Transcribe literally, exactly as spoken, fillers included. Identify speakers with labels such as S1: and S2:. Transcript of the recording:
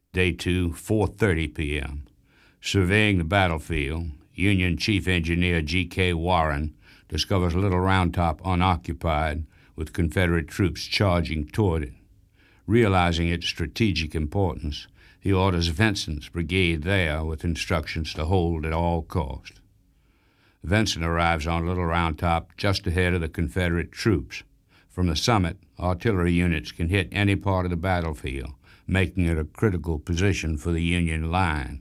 S1: Day two, four thirty p m Surveying the battlefield, Union Chief Engineer G K Warren discovers Little Round Top unoccupied with Confederate troops charging toward it. Realizing its strategic importance, he orders Vincent's brigade there with instructions to hold at all cost. Vincent arrives on Little Round Top just ahead of the Confederate troops. From the summit, artillery units can hit any part of the battlefield, making it a critical position for the Union line.